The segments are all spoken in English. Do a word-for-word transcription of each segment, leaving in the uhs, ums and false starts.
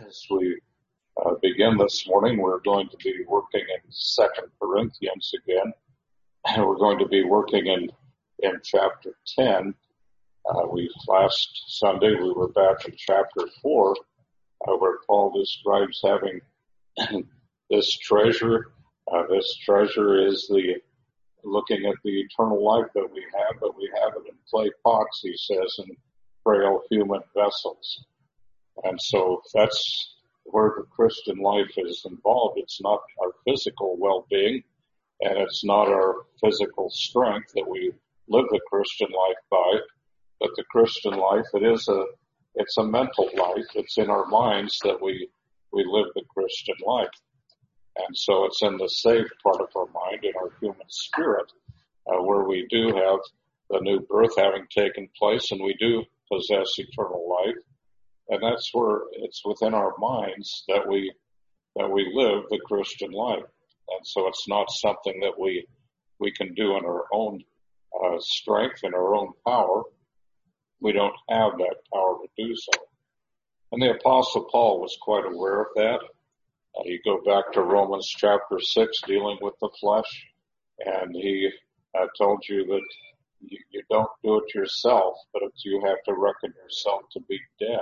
As we uh, begin this morning, we're going to be working in Second Corinthians again. We're going to be working in, in chapter ten. Uh, we last Sunday we were back in chapter four, uh, where Paul describes having this treasure. Uh, this treasure is the looking at the eternal life that we have, but we have it in clay pots, he says, in frail human vessels. And so that's where the Christian life is involved. It's not our physical well-being, and it's not our physical strength that we live the Christian life by, but the Christian life, it is a, it's a mental life. It's in our minds that we, we live the Christian life. And so it's in the saved part of our mind, in our human spirit, uh, where we do have the new birth having taken place, and we do possess eternal life. And that's where it's within our minds that we, that we live the Christian life. And so it's not something that we, we can do in our own uh, strength and our own power. We don't have that power to do so. And the Apostle Paul was quite aware of that. Uh, you go back to Romans chapter six, dealing with the flesh, and he uh, told you that you, you don't do it yourself, but it's, you have to reckon yourself to be dead.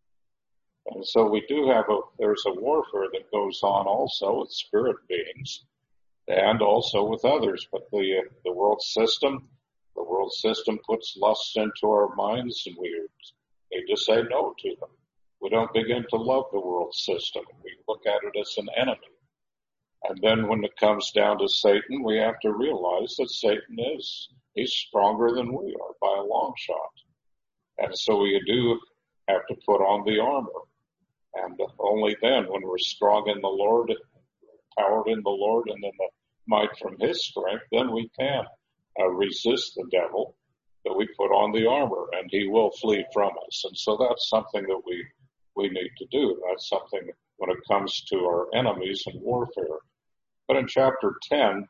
And so we do have a, there's a warfare that goes on also with spirit beings and also with others. But the, uh, the world system, the world system puts lust into our minds, and we need to say no to them. We don't begin to love the world system. We look at it as an enemy. And then when it comes down to Satan, we have to realize that Satan is, he's stronger than we are by a long shot. And so we do have to put on the armor. And only then, when we're strong in the Lord, powered in the Lord, and in the might from his strength, then we can uh, resist the devil, that we put on the armor, and he will flee from us. And so that's something that we, we need to do. That's something when it comes to our enemies in warfare. But in chapter ten,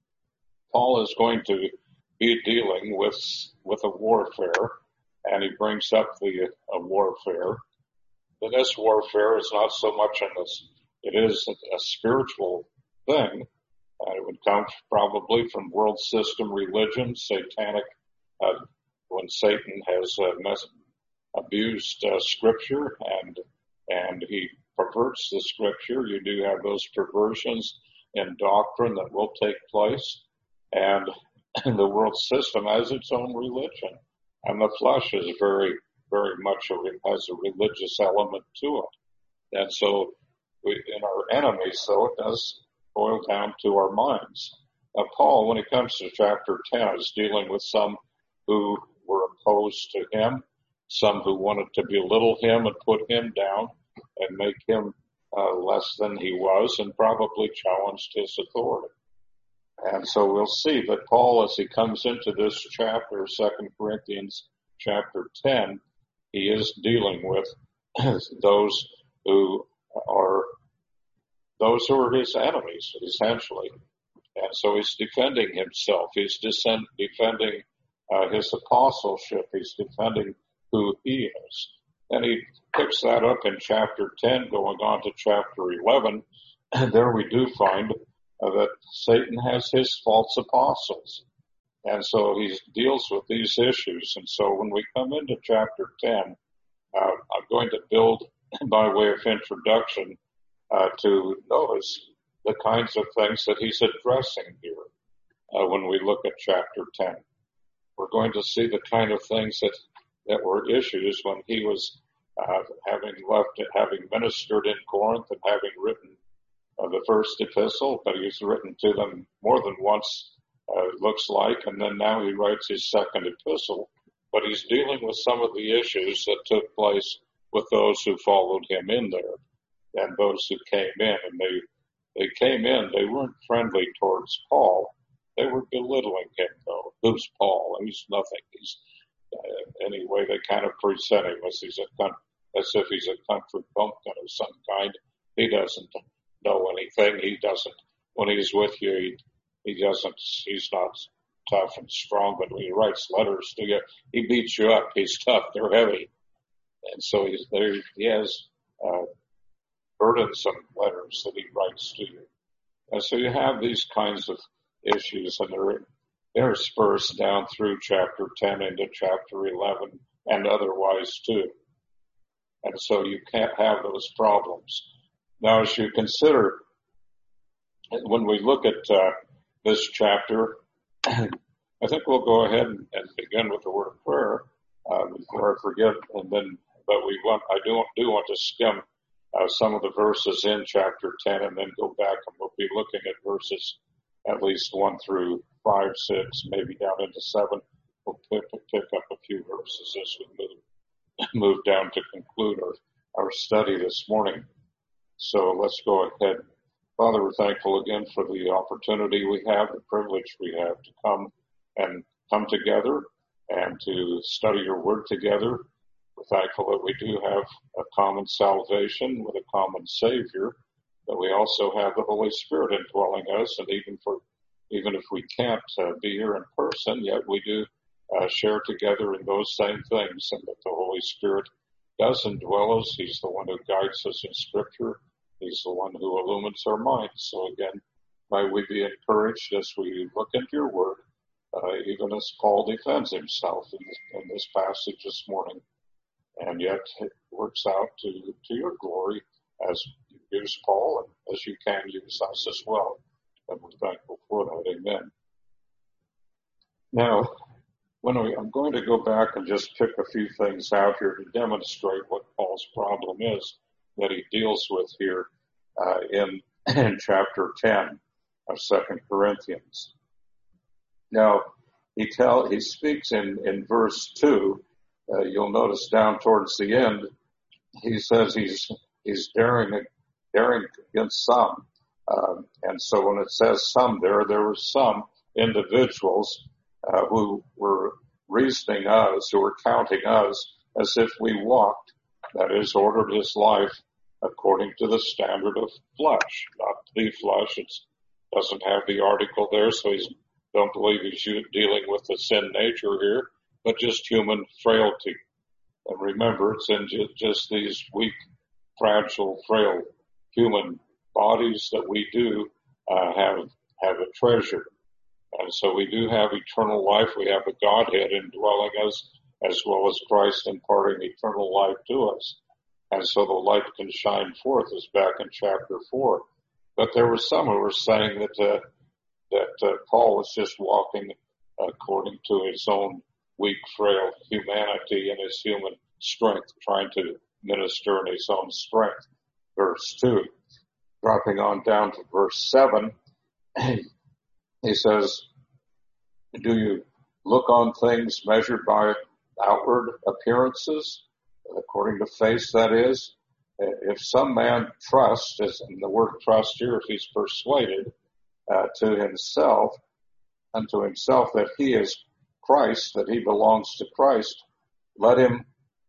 Paul is going to be dealing with, with a warfare, and he brings up the uh, warfare. And this warfare is not so much in this, it is a, a spiritual thing. Uh, it would come probably from world system religion, satanic, uh, when Satan has uh, mes- abused uh, scripture and, and he perverts the scripture. You do have those perversions in doctrine that will take place. And the world system has its own religion. And the flesh is very very much a, has a religious element to it. And so we, in our enemies, so it does boil down to our minds. Now, Paul, when it comes to chapter ten, is dealing with some who were opposed to him, some who wanted to belittle him and put him down and make him uh, less than he was, and probably challenged his authority. And so we'll see that Paul, as he comes into this chapter, Second Corinthians chapter ten, he is dealing with those who are those who are his enemies, essentially. And so he's defending himself. He's defending uh, his apostleship. He's defending who he is. And he picks that up in chapter ten, going on to chapter eleven. And there we do find uh, that Satan has his false apostles. And so he deals with these issues. And so when we come into chapter ten, uh, I'm going to build by way of introduction uh, to notice the kinds of things that he's addressing here uh, when we look at chapter ten. We're going to see the kind of things that, that were issues when he was uh, having left, having ministered in Corinth and having written uh, the first epistle, but he's written to them more than once. Uh, it looks like, and then now he writes his second epistle, but he's dealing with some of the issues that took place with those who followed him in there, and those who came in, and they they came in, they weren't friendly towards Paul, they were belittling him though. Who's Paul? He's nothing. He's uh, anyway, they kind of present him as he's a as if he's a country bumpkin of some kind. He doesn't know anything. He doesn't. When he's with you, he He doesn't, he's not tough and strong, but when he writes letters to you, he beats you up. He's tough. They're heavy. And so he's there, he has, uh, burdensome letters that he writes to you. And so you have these kinds of issues, and they're interspersed down through chapter ten into chapter eleven and otherwise too. And so you can't have those problems. Now, as you consider, when we look at uh, this chapter, I think we'll go ahead and, and begin with the word of prayer uh, before I forget. And then, but we want, I do, do want to skim uh, some of the verses in chapter ten, and then go back, and we'll be looking at verses at least one through five, six, maybe down into seven. We'll pick, pick up a few verses as we move, move down to conclude our, our study this morning. So let's go ahead. Father, we're thankful again for the opportunity we have, the privilege we have to come and come together and to study your word together. We're thankful that we do have a common salvation with a common Savior, that we also have the Holy Spirit indwelling us, and even for even if we can't uh, be here in person, yet we do uh, share together in those same things, and that the Holy Spirit does indwell us. He's the one who guides us in Scripture. He's the one who illumines our minds. So again, may we be encouraged as we look into your word, uh, even as Paul defends himself in this, in this passage this morning. And yet it works out to, to your glory as you use Paul and as you can use us as well. And we're thankful for that. Amen. Now, when we, I'm going to go back and just pick a few things out here to demonstrate what Paul's problem is that he deals with here uh, in, in chapter ten of Second Corinthians. Now, he tell he speaks in, in verse two. Uh, you'll notice down towards the end, he says he's he's daring daring against some, um, and so when it says some there, there were some individuals uh, who were reasoning us, who were counting us as if we walked, that is, ordered his life according to the standard of flesh, not the flesh. It doesn't have the article there, so he's don't believe he's dealing with the sin nature here, but just human frailty. And remember, it's in just these weak, fragile, frail human bodies that we do uh, have have a treasure. And so we do have eternal life. We have the Godhead indwelling us, as well as Christ imparting eternal life to us. And so the light can shine forth, as back in chapter four. But there were some who were saying that uh, that uh, Paul was just walking according to his own weak, frail humanity and his human strength, trying to minister in his own strength. Verse two. Dropping on down to verse seven, he says, do you look on things measured by outward appearances, according to faith, that is? If some man trusts, as in the word trust here, if he's persuaded uh, to himself, unto himself that he is Christ, that he belongs to Christ, let him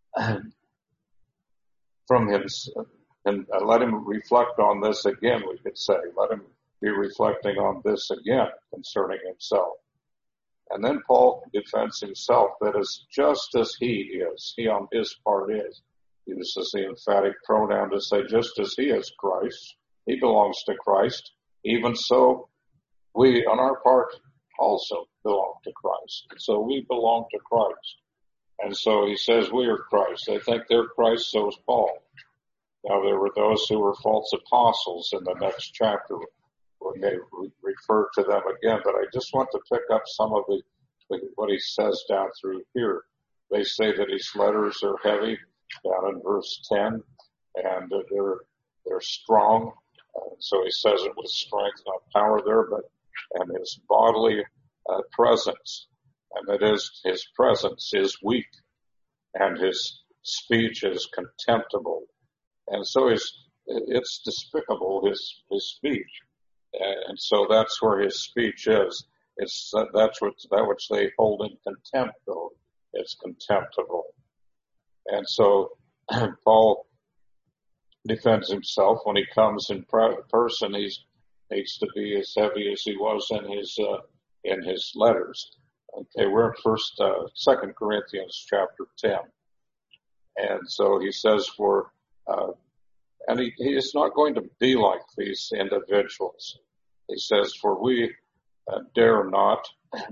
from him, and uh, let him reflect on this again, we could say. Let him be reflecting on this again concerning himself. And then Paul defends himself that is just as he is, he on his part is. He uses the emphatic pronoun to say just as he is Christ, he belongs to Christ, even so we on our part also belong to Christ. So we belong to Christ. And so he says we are Christ. They think they're Christ, so is Paul. Now there were those who were false apostles in the next chapter. We may re- refer to them again, but I just want to pick up some of the, the what he says down through here. They say that his letters are heavy, down in verse ten, and uh, they're they're strong. Uh, so he says it with strength, not power there, but and his bodily uh, presence, and that is his presence is weak, and his speech is contemptible, and so his it's despicable his his speech. And so that's where his speech is. It's that's what that which they hold in contempt, though. It's contemptible. And so Paul defends himself when he comes in person. He needs to be as heavy as he was in his uh, in his letters. Okay, we're in First, uh, Second Corinthians chapter ten, and so he says, "For uh, And he, he is not going to be like these individuals. He says, for we uh, dare not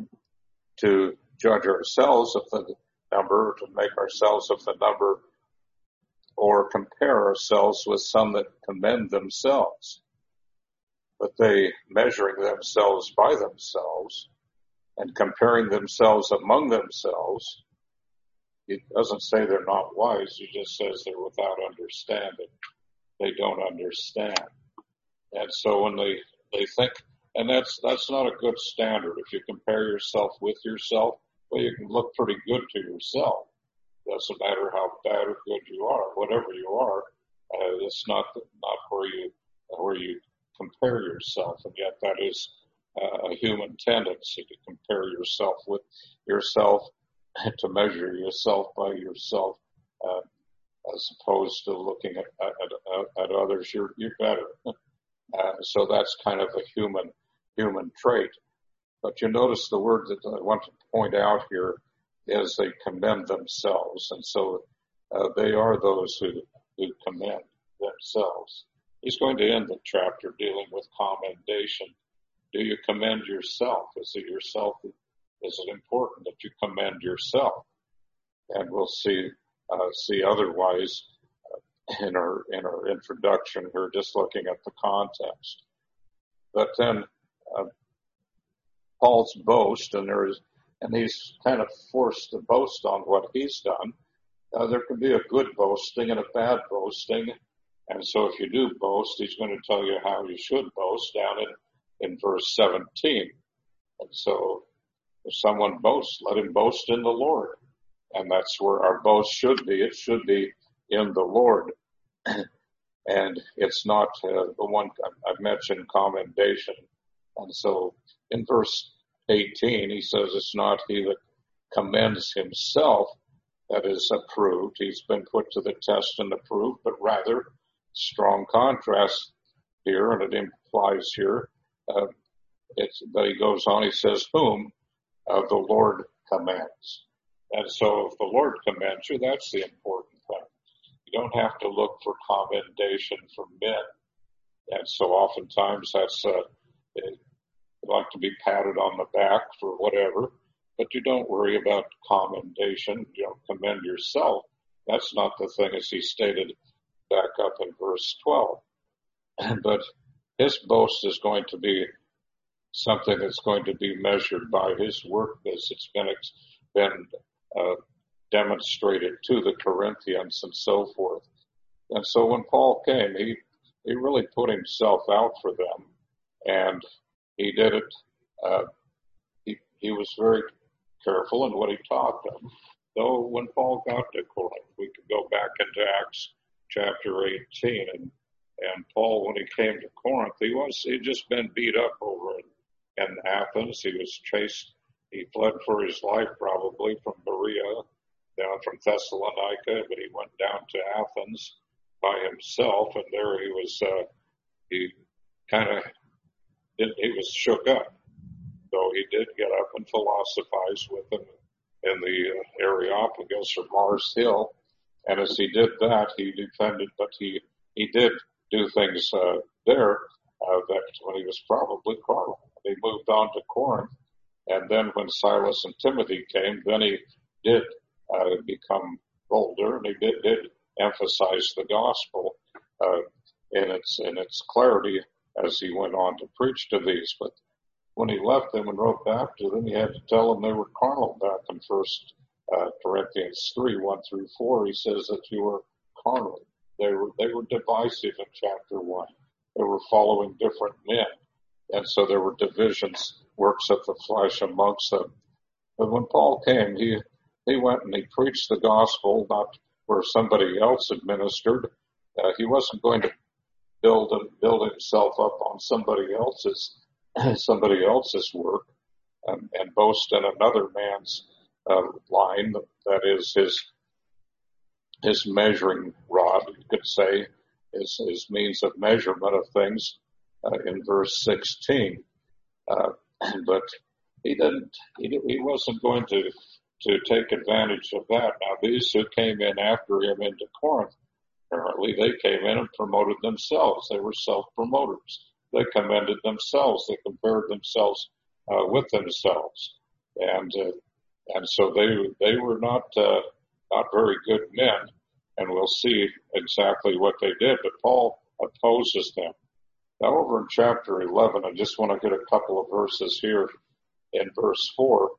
to judge ourselves of the number, to make ourselves of the number, or compare ourselves with some that commend themselves. But they, measuring themselves by themselves and comparing themselves among themselves, he doesn't say they're not wise, he just says they're without understanding. They don't understand. And so when they, they think, and that's, that's not a good standard. If you compare yourself with yourself, well, you can look pretty good to yourself. Doesn't matter how bad or good you are, whatever you are, uh, it's not, not where you, where you compare yourself. And yet that is uh, a human tendency to compare yourself with yourself, to measure yourself by yourself, uh, as opposed to looking at, at, at others. You're, you're better. Uh, so that's kind of a human, human trait. But you notice the word that I want to point out here is they commend themselves. And so uh, they are those who, who commend themselves. He's going to end the chapter dealing with commendation. Do you commend yourself? Is it yourself? Is it important that you commend yourself? And we'll see, uh, see otherwise uh, in our, in our introduction here, just looking at the context. But then, uh, Paul's boast, and there is, and he's kind of forced to boast on what he's done. Uh, there can be a good boasting and a bad boasting. And so if you do boast, he's going to tell you how you should boast down in, in verse seventeen. And so if someone boasts, let him boast in the Lord. And that's where our boast should be. It should be in the Lord. And it's not uh, the one I've mentioned, commendation. And so in verse eighteen, he says it's not he that commends himself that is approved. He's been put to the test and approved, but rather strong contrast here, and it implies here, uh, it's, but he goes on, he says, whom uh, the Lord commends. And so if the Lord commends you, that's the important thing. You don't have to look for commendation from men. And so oftentimes that's, uh, it, you like to be patted on the back for whatever, but you don't worry about commendation. You don't commend yourself. That's not the thing, as he stated back up in verse twelve. But his boast is going to be something that's going to be measured by his work as it's been, been uh, demonstrated to the Corinthians and so forth. And so when Paul came, he, he really put himself out for them, and he did it, uh, he, he was very careful in what he taught them. Though when Paul got to Corinth, we could go back into Acts chapter eighteen, and, and Paul, when he came to Corinth, he was, he'd just been beat up over in, in Athens. He was chased, he fled for his life probably from Berea, down from Thessalonica, but he went down to Athens by himself, and there he was, uh, he kind of, he was shook up, though he did get up and philosophize with them in the uh, Areopagus or Mars Hill. And as he did that, he defended, but he, he did do things uh, there uh, that when he was probably carnal. He moved on to Corinth, and then when Silas and Timothy came, then he did uh, become bolder, and he did, did emphasize the gospel uh, in its in its clarity as he went on to preach to these. But when he left them and wrote back to them, he had to tell them they were carnal. Back in First uh, Corinthians three, one through four, he says that you were carnal. They were they were divisive in chapter one. They were following different men, and so there were divisions, works of the flesh amongst them. But when Paul came, he he went and he preached the gospel, not where somebody else administered. Uh, he wasn't going to build build himself up on somebody else's somebody else's work and, and boast in another man's uh, line. That is his his measuring rod, you could say, his his means of measurement of things uh, in verse sixteen. Uh, but he didn't. He, he wasn't going to. to take advantage of that. Now, these who came in after him into Corinth, Apparently, they came in and promoted themselves. They were self-promoters. They commended themselves. They compared themselves uh, with themselves, and uh, and so they they were not uh, not very good men. And we'll see exactly what they did. But Paul opposes them. Now, over in chapter eleven, I just want to get a couple of verses here. In verse four,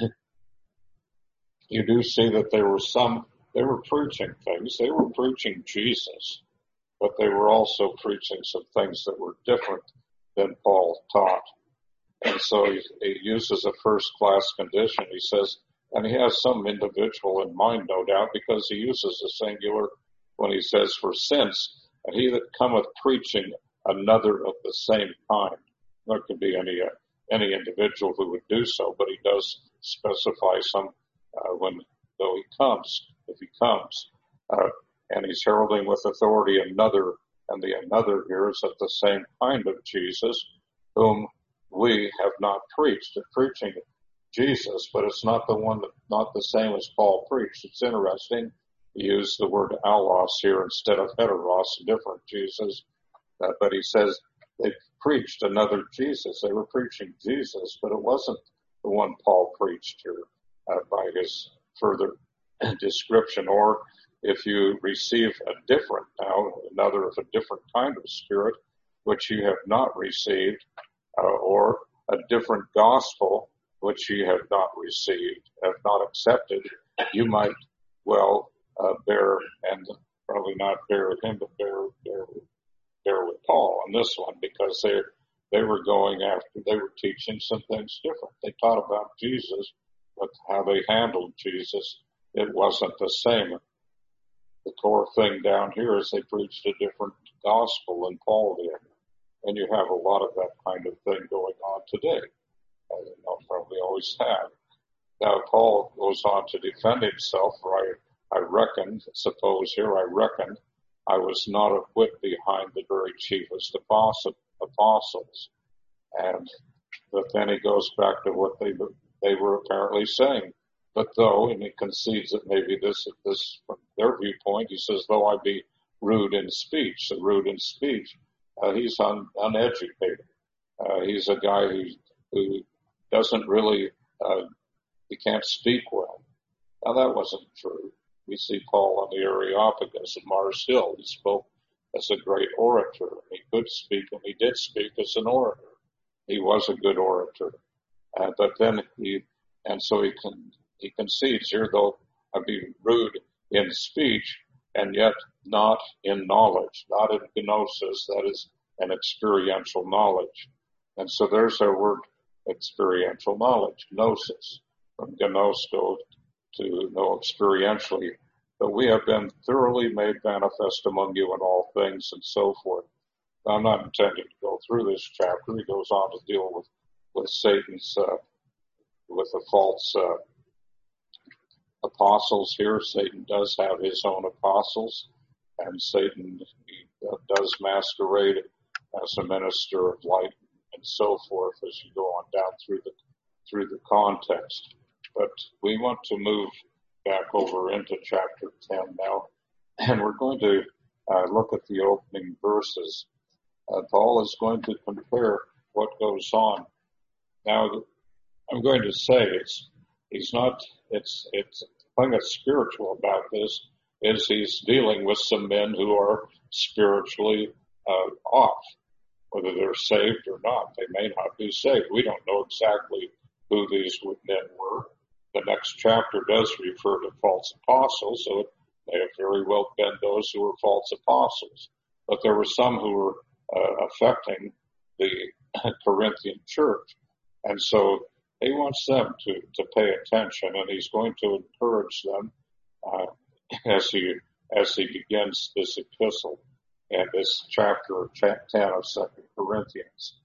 you do see that there were some. They were preaching things. They were preaching Jesus, but they were also preaching some things that were different than Paul taught. And so he, he uses a first-class condition. He says, and he has some individual in mind, no doubt, because he uses the singular when he says, for since, and he that cometh preaching another of the same kind. There could be any uh, any individual who would do so, but he does specify some uh, when, though he comes, if he comes. Uh, and he's heralding with authority another, and the another here is of the same kind of Jesus, whom we have not preached. They're preaching Jesus, but it's not the one that, not the same as Paul preached. It's interesting. He used the word allos here instead of heteros, a different Jesus. Uh, but he says they preached another Jesus. They were preaching Jesus, but it wasn't the one Paul preached here uh, by his further description. Or if you receive a different, now another of a different kind of spirit, which you have not received, uh, or a different gospel, which you have not received, have not accepted, you might well uh, bear, and probably not bear with him, but bear, bear, bear with Paul on this one, because they they were going after, they were teaching some things different. They taught about Jesus, but how they handled Jesus, it wasn't the same. The core thing down here is they preached a different gospel than Paul did. And you have a lot of that kind of thing going on today. I don't know, probably always have. Now, Paul goes on to defend himself, for I, I reckoned, suppose here I reckoned, I was not a whit behind the very chiefest apostle, apostles. And, but then he goes back to what they, they were apparently saying. But though, and he concedes that maybe this, this, from their viewpoint, he says, though I be rude in speech, so rude in speech, uh, he's un, uneducated. Uh, he's a guy who, who doesn't really, uh, he can't speak well. Now that wasn't true. We see Paul on the Areopagus of Mars Hill. He spoke as a great orator. He could speak, and he did speak as an orator. He was a good orator. Uh, but then he, and so he can, he concedes here, though I be rude in speech, and yet not in knowledge, not in gnosis, that is an experiential knowledge. And so there's our word, experiential knowledge, gnosis, from gnosko to know experientially. But we have been thoroughly made manifest among you in all things, and so forth. Now, I'm not intending to go through this chapter. He goes on to deal with, with Satan's, uh, with the false, uh, apostles here. Satan does have his own apostles, and Satan he, uh, does masquerade as a minister of light and so forth as you go on down through the through the context. But we want to move back over into chapter ten now, and we're going to uh, look at the opening verses. Uh, Paul is going to compare what goes on. Now, I'm going to say it's he's not. It's it's the thing that's spiritual about this is he's dealing with some men who are spiritually uh, off, whether they're saved or not. They may not be saved. We don't know exactly who these men were. The next chapter does refer to false apostles, so it may have very well been those who were false apostles. But there were some who were uh, affecting the Corinthian church. And so he wants them to, to pay attention, and he's going to encourage them uh, as he as he begins this epistle and this chapter ten of Second Corinthians.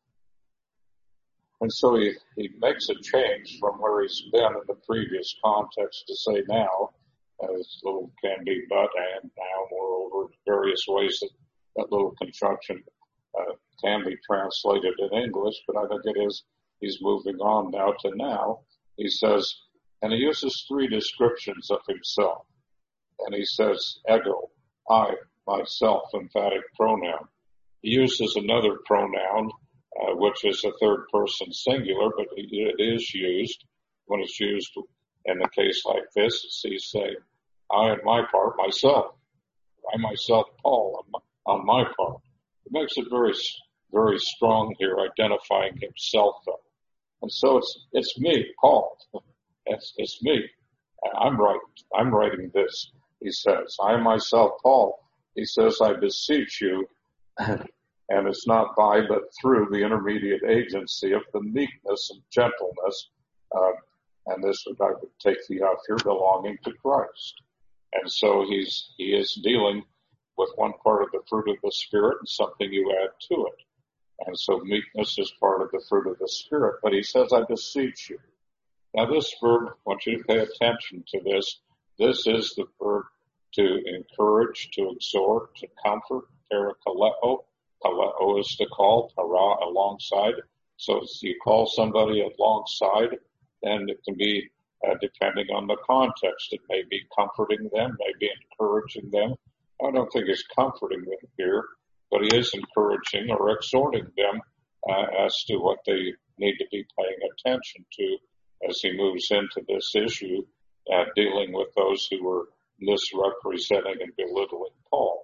And so he, he makes a change from where he's been in the previous context to say now, as little can be but, and now, moreover, various ways that that little construction uh, can be translated in English, but I think it is, he's moving on now to now. He says, and he uses three descriptions of himself. And he says, ego, I, myself emphatic pronoun. He uses another pronoun, uh, which is a third person singular, but it is used. When it's used in a case like this, he's saying, I, on my part, myself. I myself, Paul, on my part. It makes it very, very strong here, identifying himself. And so it's, it's me, Paul. It's, it's me. I'm writing, I'm writing this, he says. I myself, Paul, he says, I beseech you, and it's not by but through the intermediate agency of the meekness and gentleness, uh, and this would, I would take the off here, belonging to Christ. And so he's, he is dealing with one part of the fruit of the Spirit and something you add to it. And so meekness is part of the fruit of the Spirit. But he says, I beseech you. Now this verb, I want you to pay attention to this. This is the verb to encourage, to exhort, to comfort, parakaleo. Kaleo is to call, para alongside. So you call somebody alongside, and it can be, uh, depending on the context, it may be comforting them, maybe encouraging them. I don't think he's comforting them here, but he is encouraging or exhorting them uh, as to what they need to be paying attention to as he moves into this issue, uh, dealing with those who were misrepresenting and belittling Paul,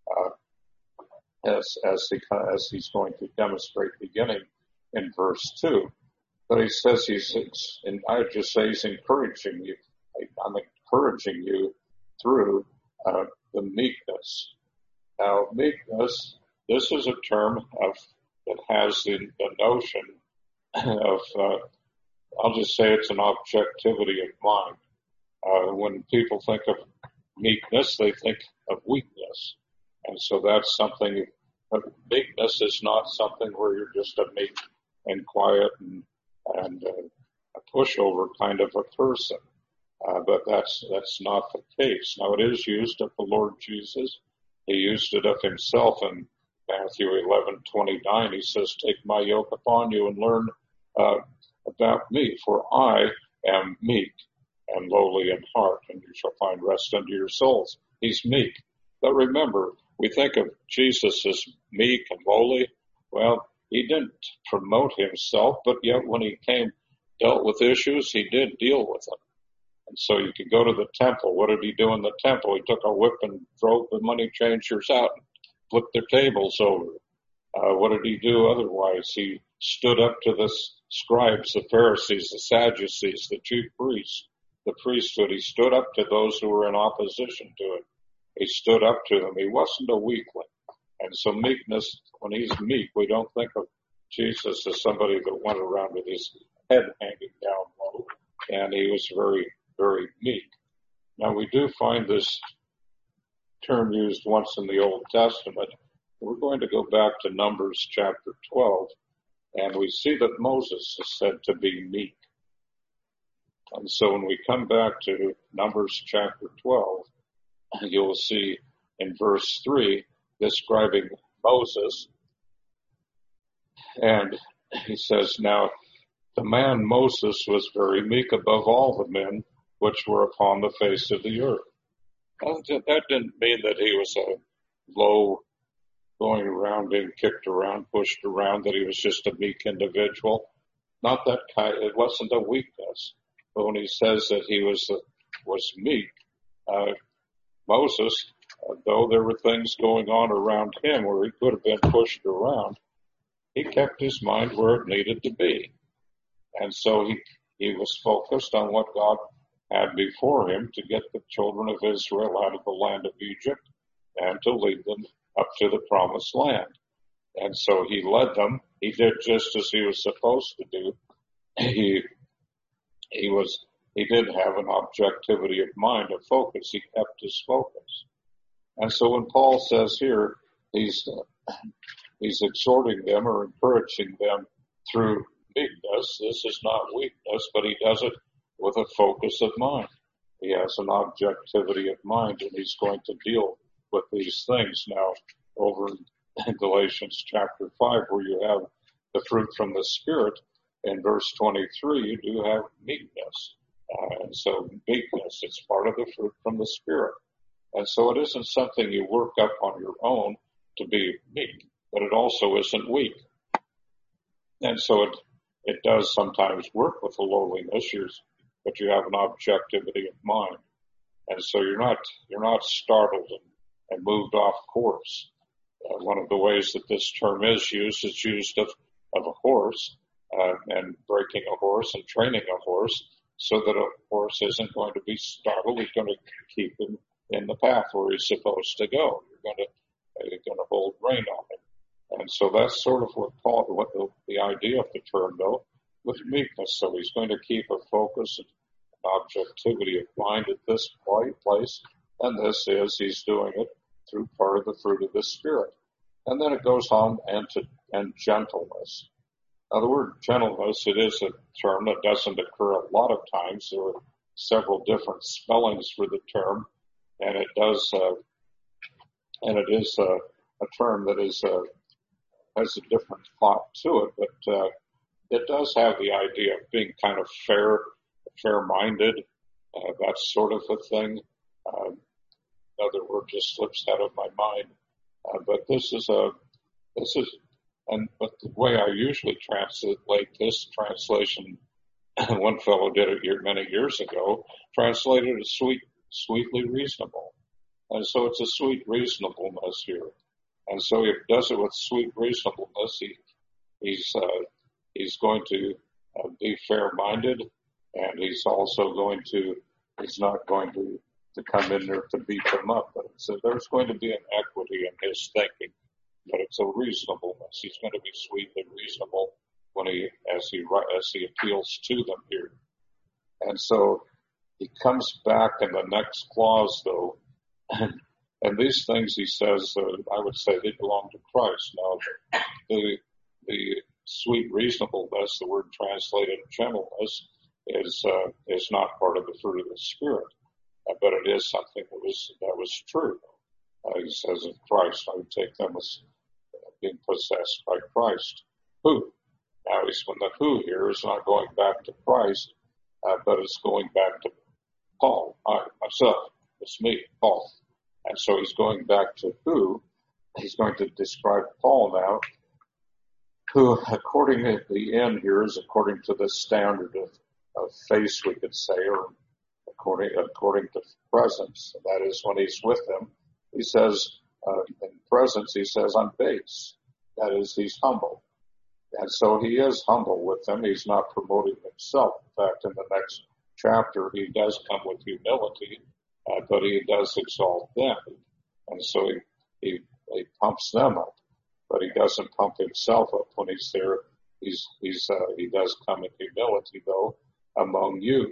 uh, as, as, he, as he's going to demonstrate beginning in verse two. But he says he's, and I would just say he's encouraging you. I'm encouraging you through uh, the meekness. Now, meekness, this is a term of that has the, the notion of, uh, I'll just say it's an objectivity of mind. Uh, when people think of meekness, they think of weakness. And so that's something, uh, meekness is not something where you're just a meek and quiet and and uh, a pushover kind of a person. Uh, but that's, that's not the case. Now it is used of the Lord Jesus. He used it of himself in Matthew eleven twenty-nine. He says, take my yoke upon you and learn, uh, about me, for I am meek and lowly in heart, and you shall find rest unto your souls. He's meek. But remember, we think of Jesus as meek and lowly. Well, he didn't promote himself, but yet when he came, dealt with issues, he did deal with them. And so you could go to the temple. What did he do in the temple? He took a whip and drove the money changers out and flipped their tables over. Uh, what did he do otherwise? He stood up to the scribes, the Pharisees, the Sadducees, the chief priests, the priesthood. He stood up to those who were in opposition to it. He stood up to them. He wasn't a weakling. And so meekness, when he's meek, we don't think of Jesus as somebody that went around with his head hanging down low, and he was very, very meek. Now we do find this term used once in the Old Testament. We're going to go back to Numbers chapter twelve, and we see that Moses is said to be meek. And so when we come back to Numbers chapter twelve, you'll see in verse three, describing Moses, and he says, now the man Moses was very meek above all the men which were upon the face of the earth. Well, that didn't mean that he was a low, going around, being kicked around, pushed around, that he was just a meek individual. Not that kind. It wasn't a weakness. But when he says that he was a, was meek, uh, Moses, uh, though there were things going on around him where he could have been pushed around, he kept his mind where it needed to be. And so he, he was focused on what God had before him to get the children of Israel out of the land of Egypt and to lead them up to the promised land. And so he led them. He did just as he was supposed to do. He, he was, he did have an objectivity of mind, a focus. He kept his focus. And so when Paul says here, he's, uh, he's exhorting them or encouraging them through meekness. This is not weakness, but he does it with a focus of mind. He has an objectivity of mind, and he's going to deal with these things now over in Galatians chapter five, where you have the fruit from the Spirit. In verse twenty-three, you do have meekness. Uh, and so meekness, it's part of the fruit from the Spirit. And so it isn't something you work up on your own to be meek, but it also isn't weak. And so it, it does sometimes work with the lowliness, but you have an objectivity of mind. And so you're not, you're not startled and, and moved off course. Uh, one of the ways that this term is used is used of, of a horse, uh, and breaking a horse and training a horse so that a horse isn't going to be startled. He's going to keep him in the path where he's supposed to go. You're going to, you're going to hold rein on him. And so that's sort of what Paul, what the, the idea of the term though, with meekness. So he's going to keep a focus and objectivity of mind at this place. And this is, he's doing it through part of the fruit of the Spirit. And then it goes on and to, and gentleness. Now the word gentleness, it is a term that doesn't occur a lot of times. There are several different spellings for the term, and it does, uh, and it is uh, a term that is, uh, has a different thought to it, but, uh, it does have the idea of being kind of fair, fair-minded, uh, that sort of a thing. Uh, another word just slips out of my mind. Uh, but this is a, this is, and but the way I usually translate this translation, one fellow did it year, many years ago, translated as sweet, sweetly reasonable. And so it's a sweet reasonableness here. And so he does it with sweet reasonableness. He, he's, uh, he's going to uh, be fair-minded, and he's also going to, he's not going to, to come in there to beat them up. But so there's going to be an equity in his thinking, but it's a reasonableness. He's going to be sweet and reasonable when he, as he, as he appeals to them here. And so he comes back in the next clause though, and, and these things he says, uh, I would say they belong to Christ. Now, the, the sweet reasonableness, the word translated gentleness, is, uh, is not part of the fruit of the Spirit. Uh, but it is something that was, that was true. Uh, he says of Christ, I would take them as being possessed by Christ. Who? Now he's, when the who here is not going back to Christ, uh, but it's going back to Paul, I, myself, it's me, Paul. And so he's going back to who. He's going to describe Paul now, who according to the end here is according to the standard of, of face, we could say, or according, according to presence. That is when he's with them. He says, uh, in presence, he says, I'm base. That is, he's humble. And so he is humble with them. He's not promoting himself. In fact, in the next chapter, he does come with humility, uh, but he does exalt them. And so he, he, he pumps them up, but he doesn't pump himself up when he's there. He's, he's, uh, he does come in humility though among you.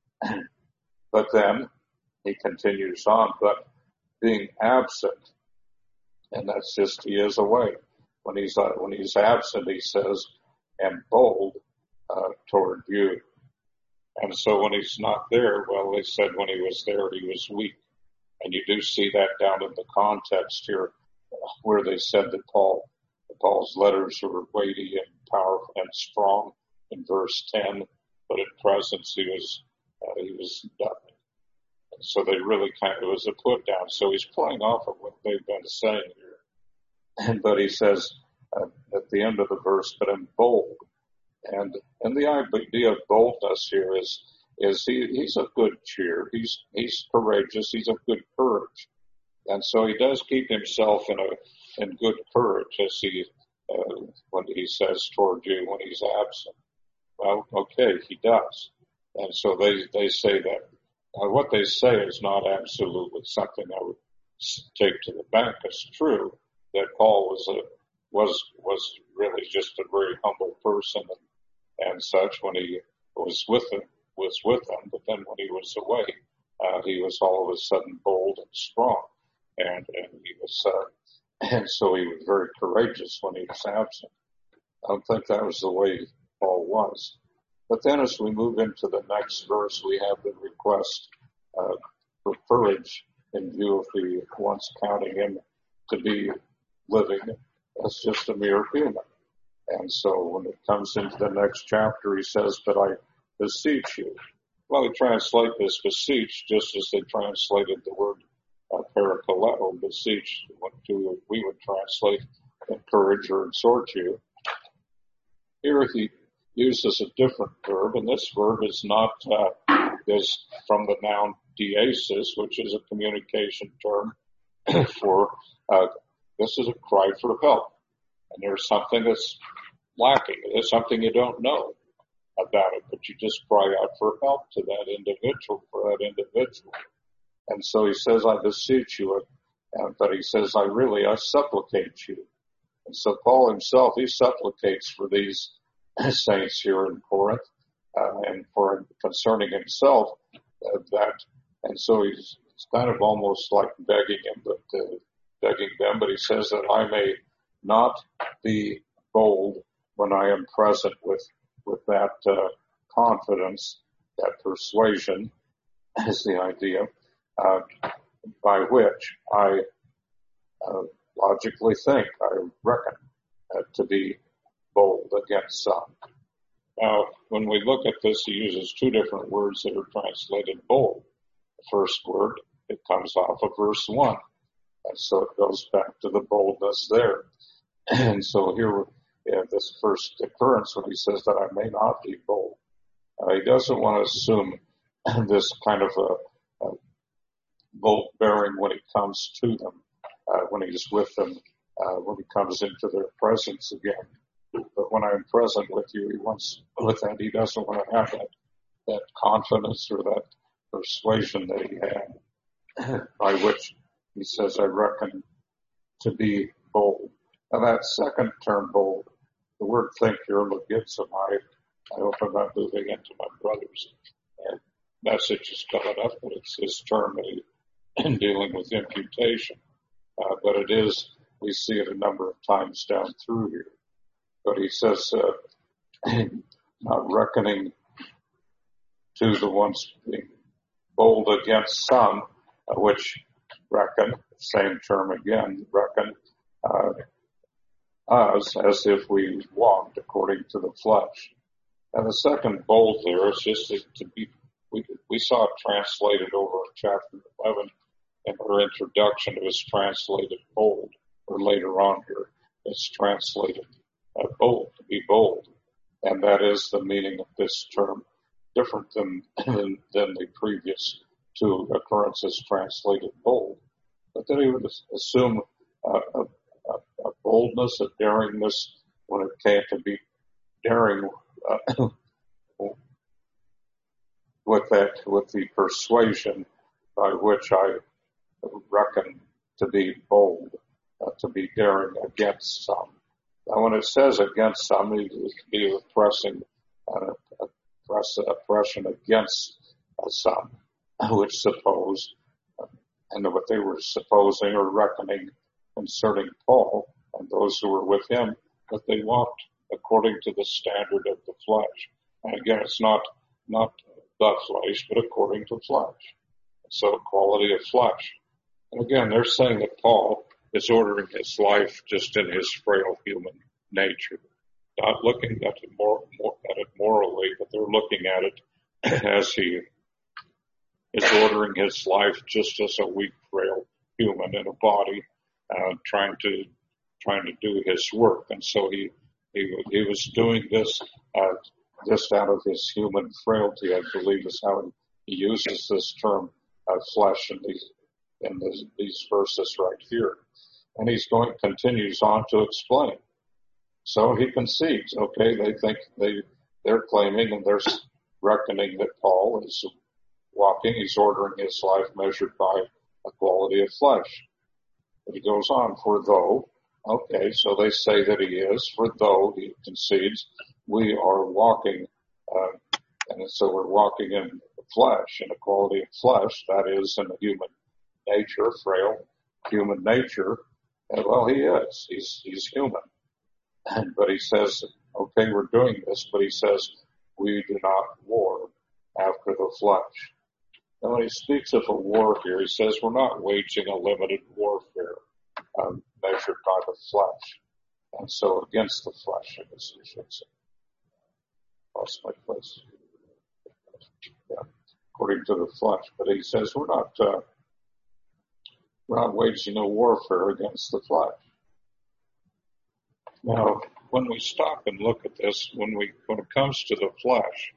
But then he continues on, but being absent, and that's just, he is away. When he's, uh, when he's absent, he says, and bold, uh, toward you. And so when he's not there, well, they said when he was there, he was weak. And you do see that down in the context here, where they said that Paul, Paul's letters were weighty and powerful and strong in verse ten, but in presence he was, uh, he was done. And so they really kind of, it was a put down. So he's playing off of what they've been saying here. And, but he says, uh, at the end of the verse, but I'm bold. And, and the idea of boldness here is, is he, he's of good cheer. He's, he's courageous. He's of good courage. And so he does keep himself in a, in good courage as he, uh, when he says toward you when he's absent. Well, okay, he does. And so they, they say that. Now, what they say is not absolutely something I would take to the bank. It's true that Paul was a, was, was really just a very humble person and, and such when he was with them, was with them. But then when he was away, uh, he was all of a sudden bold and strong. And, and he was, uh, and so he was very courageous when he was absent. I don't think that was the way Paul was. But then as we move into the next verse, we have the request, uh, for courage in view of the once counting him to be living as just a mere human. And so when it comes into the next chapter, he says, but I beseech you. Well, they translate this beseech just as they translated the word uh, parakaleo, beseech, what to, we would translate encourage or exhort you. Here he uses a different verb, and this verb is not uh, is from the noun diesis, which is a communication term for uh, this is a cry for help, and there's something that's lacking. There's something you don't know about it, but you just cry out for help to that individual, for that individual. And so he says, I beseech you, uh, but he says, I really, I supplicate you. And so Paul himself, he supplicates for these saints here in Corinth, uh, and for concerning himself, uh, that, and so he's, it's kind of almost like begging him, but, uh, begging them, but he says that I may not be bold when I am present with, with that, uh, confidence, that persuasion is the idea, uh, by which I, uh, logically think, I reckon, uh, to be bold against some. Now, when we look at this, he uses two different words that are translated bold. The first word, it comes off of verse one. And so it goes back to the boldness there. And so here, yeah, this first occurrence when he says that I may not be bold, uh, he doesn't want to assume this kind of a, a bold bearing when he comes to them, uh, when he's with them, uh, when he comes into their presence again. But when I'm present with you, he wants, with that, he doesn't want to have that, that confidence or that persuasion that he had, by which he says, I reckon to be bold. Now that second term, bold, the word think here, logizomai, I hope I'm not moving into my brother's uh, message is coming up, but it's his term in dealing with imputation. Uh, but it is, we see it a number of times down through here. But he says, uh, not reckoning to the ones being bold against some, uh, which reckon, same term again, reckon, uh, us as if we walked according to the flesh. And the second bold there is just to, to be, we, we saw it translated over in chapter eleven, and our introduction it was translated bold, or later on here, it's translated uh, bold, to be bold. And that is the meaning of this term, different than, than, than the previous two occurrences translated bold. But then he would assume uh, a, a, a boldness, a daringness when it came to be daring uh, with that, with the persuasion by which I reckon to be bold, uh, to be daring against some. Now, when it says against some, it would be oppressing, uh, oppress, oppression against uh, some, which suppose, uh, and what they were supposing or reckoning concerning Paul and those who were with him, that they walked according to the standard of the flesh. And again, it's not, not the flesh, but according to flesh. So quality of flesh. And again, they're saying that Paul is ordering his life just in his frail human nature, not looking at it, more, more, at it morally, but they're looking at it as he is ordering his life just as a weak, frail human in a body, uh, trying to trying to do his work. And so he he, he was doing this uh, just out of his human frailty, I believe, is how he, he uses this term uh, flesh in these in this, these verses right here. And he's going continues on to explain. So he concedes, okay, they think they they're claiming and they're reckoning that Paul is walking, he's ordering his life measured by a quality of flesh. But he goes on, for though, okay, so they say that he is, for though, he concedes, we are walking, uh, and so we're walking in the flesh, in a quality of flesh, that is in the human nature, frail human nature, and well, he is, he's, he's human. And, but he says, okay, we're doing this, but he says, we do not war after the flesh. And when he speaks of a war here, he says we're not waging a limited warfare um, measured by the flesh. And so against the flesh, I guess we should say. Lost my place. Yeah, according to the flesh. But he says we're not, uh, We're not waging a warfare against the flesh. Now, when we stop and look at this, when we when it comes to the flesh,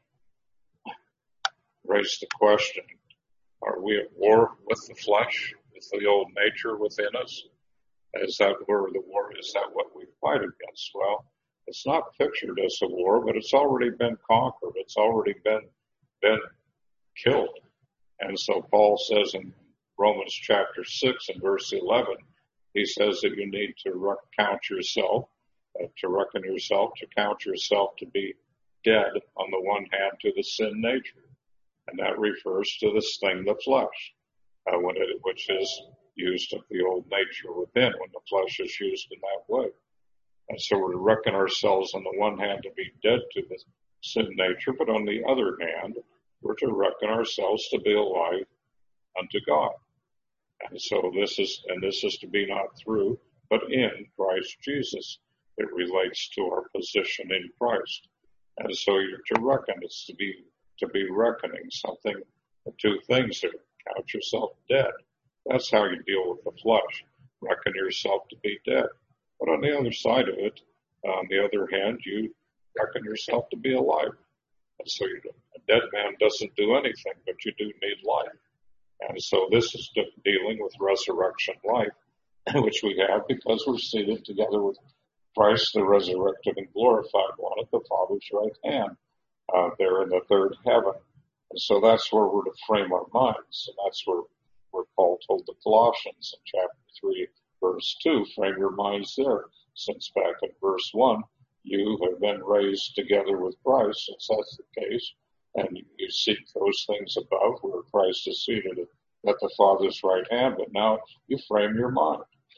raise the question, are we at war with the flesh, with the old nature within us? Is that where the war, is that what we fight against? Well, it's not pictured as a war, but it's already been conquered. It's already been, been killed. And so Paul says in Romans chapter six and verse eleven, he says that you need to count yourself, uh, to reckon yourself, to count yourself to be dead on the one hand to the sin nature. And that refers to this thing, the flesh, uh, when it, which is used of the old nature within, when the flesh is used in that way. And so we're to reckon ourselves on the one hand to be dead to the sin nature, but on the other hand, we're to reckon ourselves to be alive unto God. And so this is, and this is to be not through, but in Christ Jesus. It relates to our position in Christ. And so you're to reckon, it's to be, to be reckoning something, the two things there. Count yourself dead. That's how you deal with the flesh. Reckon yourself to be dead. But on the other side of it, on the other hand, you reckon yourself to be alive. And so you, a dead man doesn't do anything, but you do need life. And so this is dealing with resurrection life, which we have because we're seated together with Christ, the resurrected and glorified one, at the Father's right hand, uh, there in the third heaven. And so that's where we're to frame our minds. And that's where, where Paul told the Colossians in chapter three, verse two, frame your minds there. Since back in verse one, you have been raised together with Christ, since that's the case, and you seek those things above where Christ is seated at the Father's right hand, but now you frame your mind.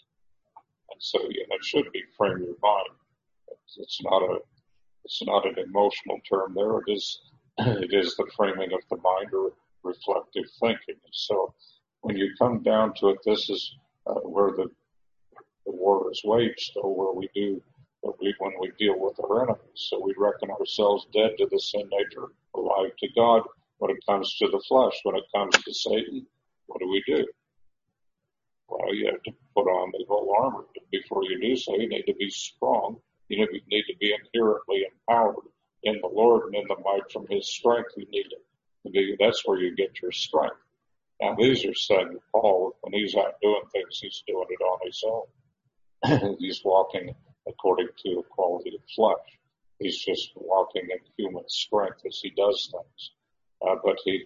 And so, and it should be frame your mind. It's, it's not a, it's not an emotional term there. It is, it is the framing of the mind or reflective thinking. And so when you come down to it, this is uh, where the, the war is waged, or where we do, we, when we deal with our enemies. So we reckon ourselves dead to the sin nature, alive to God. When it comes to the flesh, when it comes to Satan, what do we do? Well, you have to put on the whole armor. Before you do so, you need to be strong. You need to be inherently empowered in the Lord and in the might from His strength. You need to be, that's where you get your strength. Now, these are said, Paul, when he's out doing things, he's doing it on his own. He's walking according to the quality of flesh. He's just walking in human strength as he does things. Uh, but he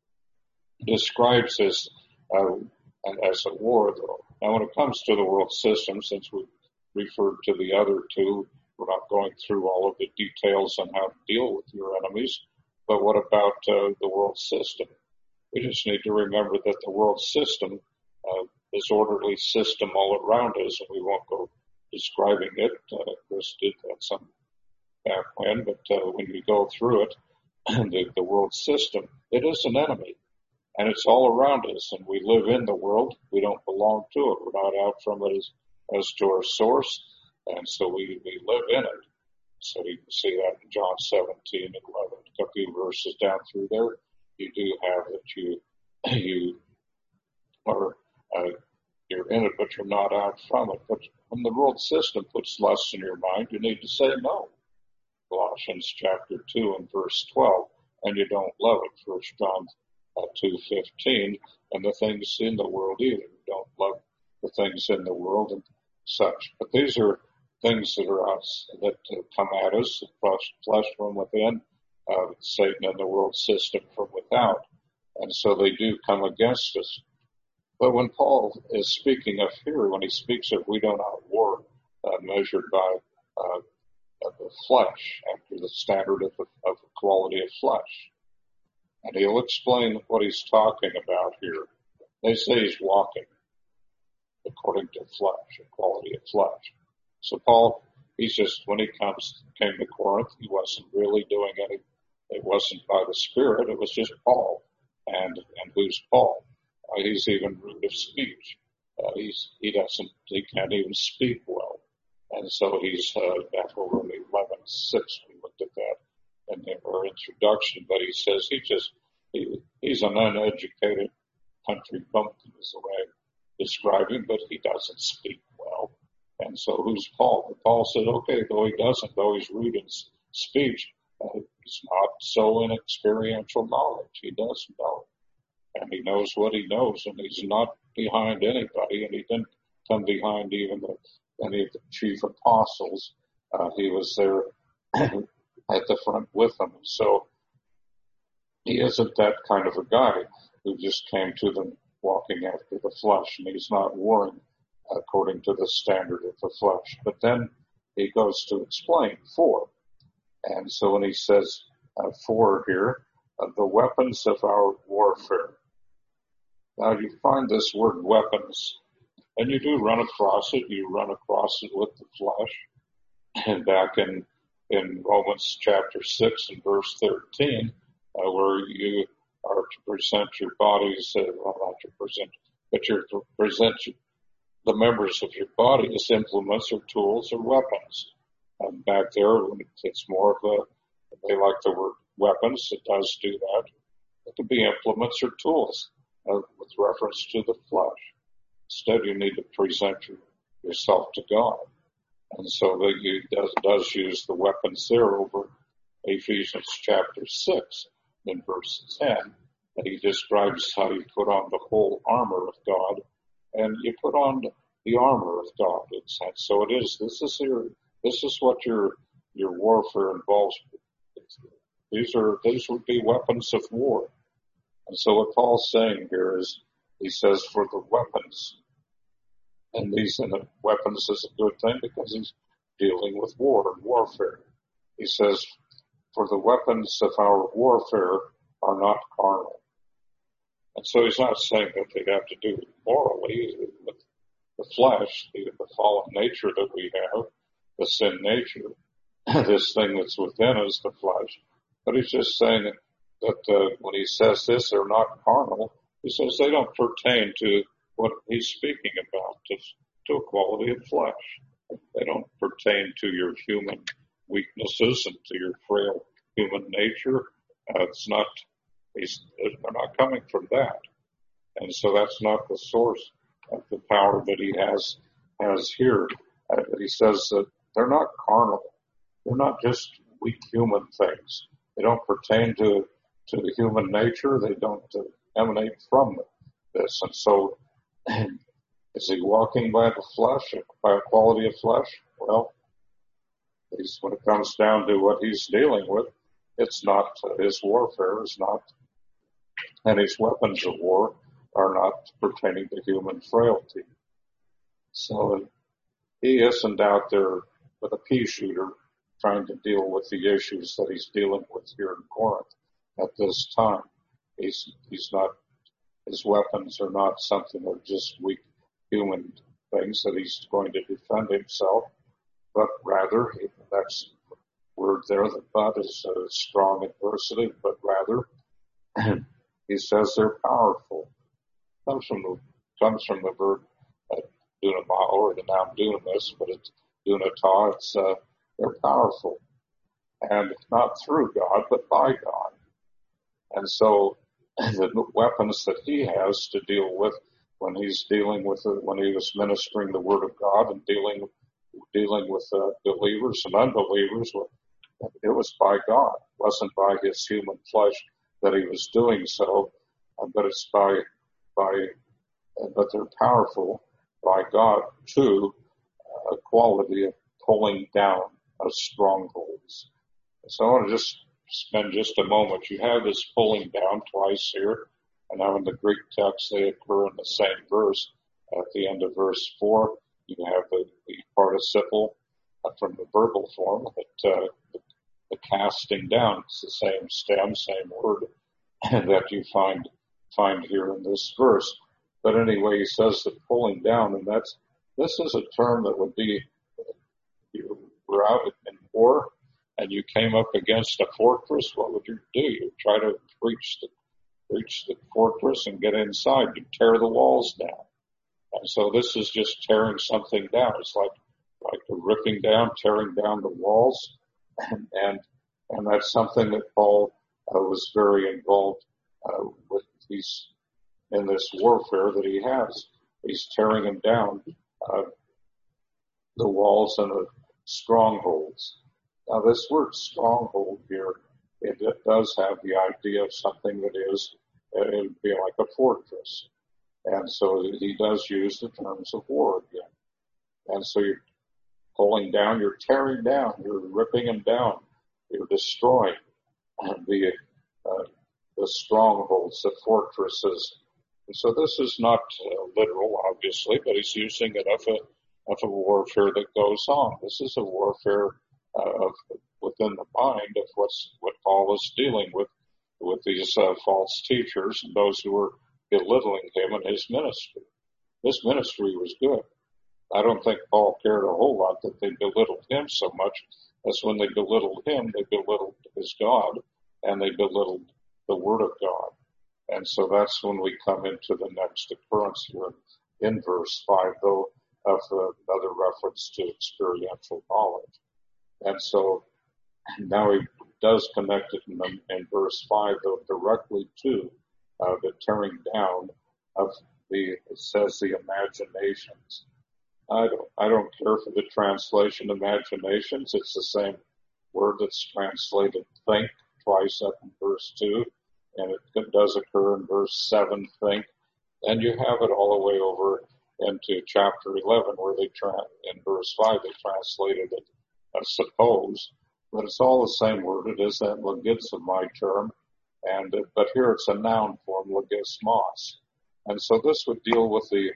describes this uh, as a war, though. Now, when it comes to the world system, since we referred to the other two, we're not going through all of the details on how to deal with your enemies. But what about uh, the world system? We just need to remember that the world system uh, is orderly system all around us, and we won't go describing it. Uh, Chris did that some back when, but uh, when you go through it, the, the world system, it is an enemy. And it's all around us, and we live in the world. We don't belong to it. We're not out from it as, as to our source, and so we, we live in it. So you can see that in John seventeen and eleven, a few verses down through there. You do have that you you are uh, you're in it, but you're not out from it. But when the world system puts lust in your mind, you need to say no. Colossians chapter two and verse twelve, and you don't love it. First John Uh, two fifteen, and the things in the world either. You don't love the things in the world and such. But these are things that are us, that uh, come at us, the flesh, flesh from within, uh, Satan and the world system from without. And so they do come against us. But when Paul is speaking of here, when he speaks of we do not war uh, measured by uh, the flesh, after the standard of the, of the quality of flesh. And he'll explain what he's talking about here. They say he's walking according to flesh, equality of flesh. So Paul, he's just, when he comes, came to Corinth, he wasn't really doing any, it wasn't by the Spirit, it was just Paul. And, and who's Paul? Uh, he's even rude of speech. Uh, he's, he doesn't, he can't even speak well. And so he's, uh, back over in eleven six, we looked at that in our introduction, but he says he just, he, he's an uneducated country bumpkin is the way I describing, but he doesn't speak well. And so who's Paul? But Paul said, okay, though he doesn't, though he's rude in speech, uh, he's not so in experiential knowledge. He does know. And he knows what he knows, and he's not behind anybody, and he didn't come behind even the, any of the chief apostles. Uh, he was there at the front with them. So he isn't that kind of a guy who just came to them walking after the flesh, and he's not warring according to the standard of the flesh. But then he goes to explain for. And so when he says uh, for here, uh, the weapons of our warfare. Now you find this word weapons, and you do run across it. You run across it with the flesh. And back in, in Romans chapter six and verse thirteen, uh, where you are to present your bodies, uh, well, not to present, but you're to present the members of your body as implements or tools or weapons. And back there, it's more of a, they like the word weapons, it does do that. It could be implements or tools uh, with reference to the flesh. Instead, you need to present your, yourself to God. And so that you does, does use the weapons there over Ephesians chapter six in verse ten. And he describes how you put on the whole armor of God, and you put on the armor of God. It's, and so it is, this is your, this is what your, your warfare involves. These are, these would be weapons of war. And so what Paul's saying here is, he says for the weapons, and these and the weapons is a good thing because he's dealing with war and warfare. He says, for the weapons of our warfare are not carnal. And so he's not saying that they have to do morally with the flesh, the, the fallen nature that we have, the sin nature, this thing that's within us, the flesh. But he's just saying that, that uh, when he says this, they're not carnal. He says they don't pertain to what he's speaking about, to, to a quality of flesh. They don't pertain to your human weaknesses and to your frail human nature. Uh, it's not, he's, they're not coming from that. And so that's not the source of the power that he has, has here. Uh, he says that they're not carnal. They're not just weak human things. They don't pertain to, to the human nature. They don't uh, emanate from this. And so, is he walking by the flesh, by a quality of flesh? Well, he's, when it comes down to what he's dealing with, it's not, uh, his warfare is not, and his weapons of war are not pertaining to human frailty. So he isn't out there with a pea shooter trying to deal with the issues that he's dealing with here in Corinth at this time. He's, he's not, his weapons are not something that are just weak human things that he's going to defend himself, but rather, that's the word there, that but is uh, strong adversity, but rather, he says they're powerful. Comes from the, comes from the verb uh, dunamao, or the noun dunamis, but it's dunata, it's, uh, they're powerful. And not through God, but by God. And so, the weapons that he has to deal with when he's dealing with it, when he was ministering the word of God and dealing dealing with uh, believers and unbelievers, it was by God. It wasn't by his human flesh that he was doing so, uh, but it's by by uh, but they're powerful by God to a uh, quality of pulling down of strongholds. So I want to just spend just a moment. You have this pulling down twice here, and now in the Greek text they occur in the same verse. At the end of verse four, you have the, the participle uh, from the verbal form, but uh, the, the casting down. It's the same stem, same word that you find find here in this verse. But anyway, he says the pulling down, and that's this is a term that would be you were out in war and you came up against a fortress. What would you do? You try to breach the breach the fortress and get inside. You tear the walls down. And so this is just tearing something down. It's like like ripping down, tearing down the walls, and and, and that's something that Paul uh, was very involved uh, with these in this warfare that he has. he's tearing them down, uh, the walls and the strongholds. Now, this word stronghold here, it, it does have the idea of something that is, it would be like a fortress. And so he does use the terms of war again. And so you're pulling down, you're tearing down, you're ripping them down, you're destroying the uh, the strongholds, the fortresses. And so this is not uh, literal, obviously, but he's using it of a of a warfare that goes on. This is a warfare uh, of within the mind of what's what Paul is dealing with with these uh, false teachers and those who were belittling him and his ministry. This ministry was good. I don't think Paul cared a whole lot that they belittled him so much as when they belittled him, they belittled his God and they belittled the Word of God. And so that's when we come into the next occurrence here in verse five, though, of another reference to experiential knowledge. And so now he does connect it in, in verse five, though, directly to uh, the tearing down of the, it says the imaginations. I don't, I don't care for the translation imaginations. It's the same word that's translated think twice up in verse two, and it does occur in verse seven, think. And you have it all the way over into chapter eleven where they, tra- in verse five, they translated it as suppose. But it's all the same word. It is that logizomai term, and uh, but here it's a noun form, logismos. And so this would deal with the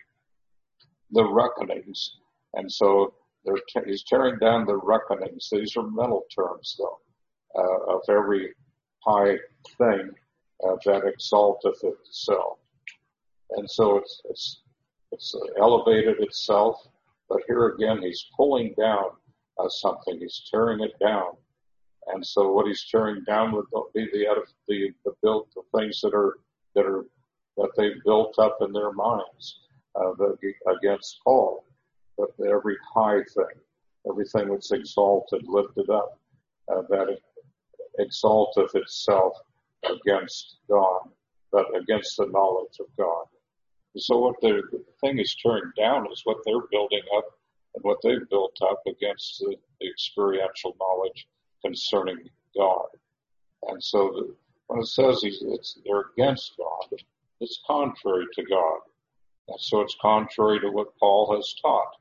the reckonings. And so te- he's tearing down the reckonings. These are mental terms, though, uh, of every high thing uh, that exalteth itself. And so it's, it's, it's elevated itself, but here again, he's pulling down uh, something. He's tearing it down. And so what he's tearing down would be the, the, the built, the things that are, that are, that they've built up in their minds. Uh, the, against Paul, but every high thing, everything that's exalted, lifted up, uh, that it exalteth itself against God, but against the knowledge of God. And so what the thing is tearing down is what they're building up and what they've built up against the, the experiential knowledge concerning God. And so the, when it says he's, it's, they're against God, it's contrary to God. And so it's contrary to what Paul has taught.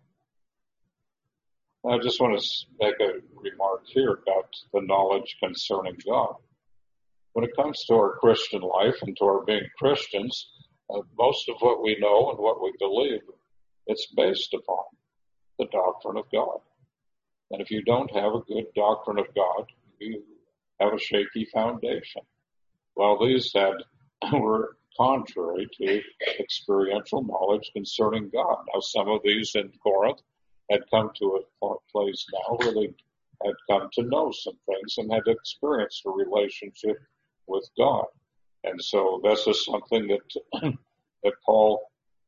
I just want to make a remark here about the knowledge concerning God. When it comes to our Christian life and to our being Christians, uh, most of what we know and what we believe, it's based upon the doctrine of God. And if you don't have a good doctrine of God, you have a shaky foundation. Well, these had were contrary to experiential knowledge concerning God. Now, some of these in Corinth had come to a place now where they had come to know some things and had experienced a relationship with God. And so this is something that that Paul,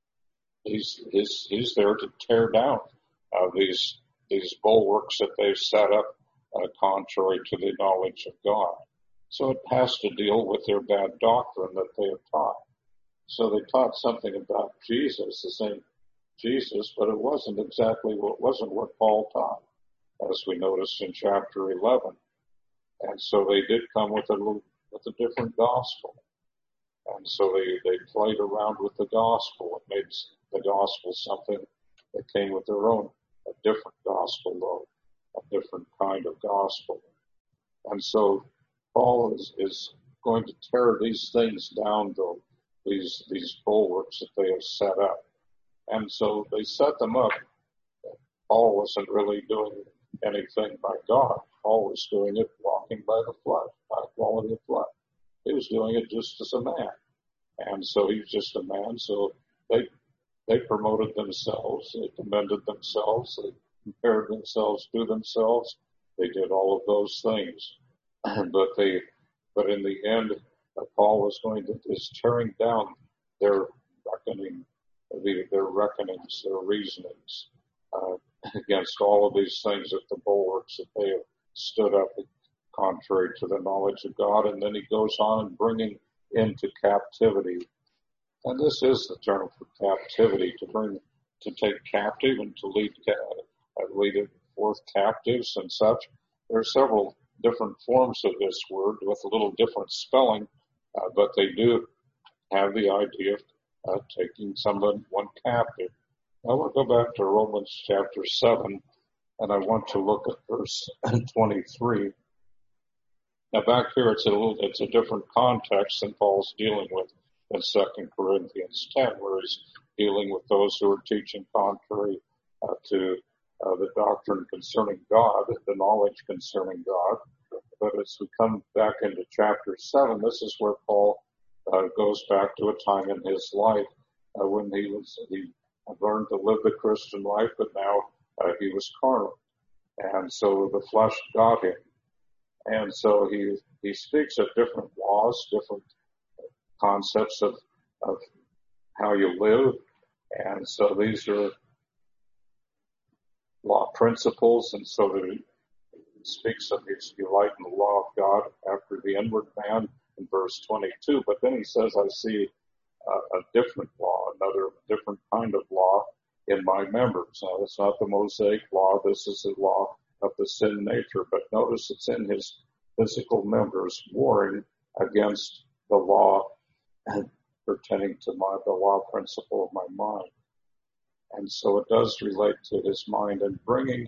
he's, he's, he's there to tear down uh, these these bulwarks that they've set up uh, contrary to the knowledge of God. So it has to deal with their bad doctrine that they have taught. So they taught something about Jesus, the same Jesus, but it wasn't exactly what wasn't what Paul taught, as we noticed in chapter eleven. And so they did come with a little, with a different gospel. And so they, they played around with the gospel. It made the gospel something that came with their own, a different gospel, though, a different kind of gospel. And so Paul is, is going to tear these things down, though, these these bulwarks that they have set up. And so they set them up. Paul wasn't really doing anything by God. Paul was doing it walking by the flesh, by the quality of flesh. He was doing it just as a man. And so he's just a man. So they they promoted themselves. They commended themselves. They compared themselves to themselves. They did all of those things. But they, but in the end, uh, Paul was going to, is tearing down their reckoning, the, their reckonings, their reasonings, uh, against all of these things that the bulwarks that they have stood up contrary to the knowledge of God. And then he goes on and bringing into captivity And this is the term for captivity, to bring, to take captive and to lead, uh, lead forth captives and such. There are several different forms of this word with a little different spelling, uh, but they do have the idea of uh, taking someone, one captive. I want to go back to Romans chapter seven, and I want to look at verse twenty-three. Now back here, it's a little, it's a different context than Paul's dealing with in Second Corinthians ten, where he's dealing with those who are teaching contrary uh, to uh, the doctrine concerning God, the knowledge concerning God. But as we come back into chapter seven, this is where Paul uh, goes back to a time in his life uh, when he was he learned to live the Christian life, but now uh, he was carnal, and so the flesh got him. And so he he speaks of different laws, different concepts of of how you live. And so these are law principles. And so that he speaks of his delight in the law of God after the inward man in verse twenty-two. But then he says, I see a, a different law, another different kind of law in my members. Now, it's not the Mosaic law. This is the law of the sin nature. But notice it's in his physical members, warring against the law pertaining to my, the law principle of my mind. And so it does relate to his mind and bringing